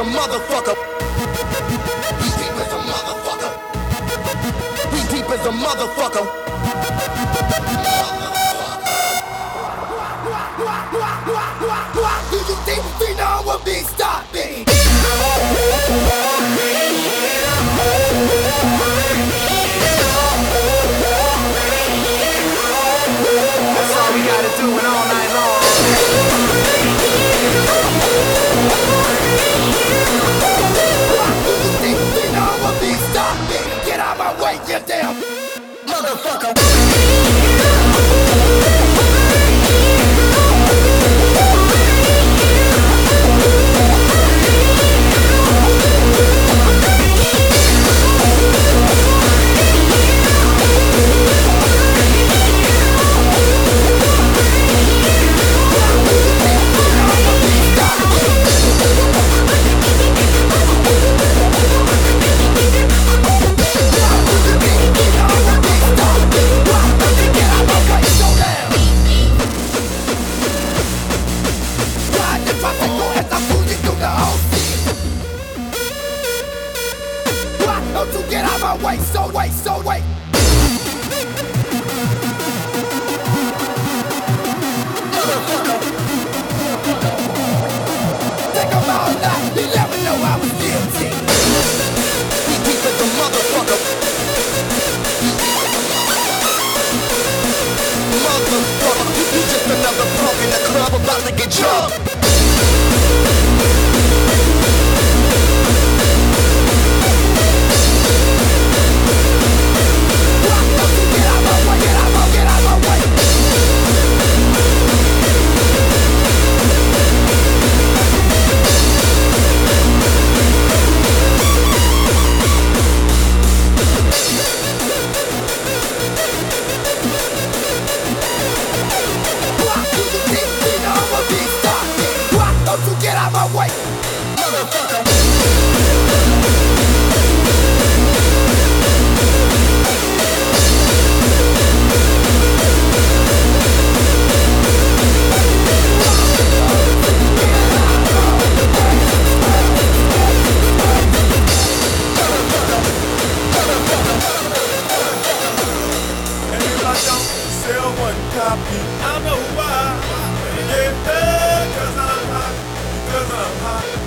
motherfucker. We deep as a motherfucker. We deep as a motherfucker. Do you think we know what we stopping? That's all we gotta do it all night long. Do you think we know what we stopping? Get out my way, you damn motherfucker. Don't you get out my way, so wait, so wait. Motherfucker. Think about that, you never know I was guilty. We deep as a motherfucker. Motherfucker, you just another punk in the club about to get drunk. Get out my way, motherfucker. And if I don't sell one copy, I know why. Yeah, 'cause I'm hot.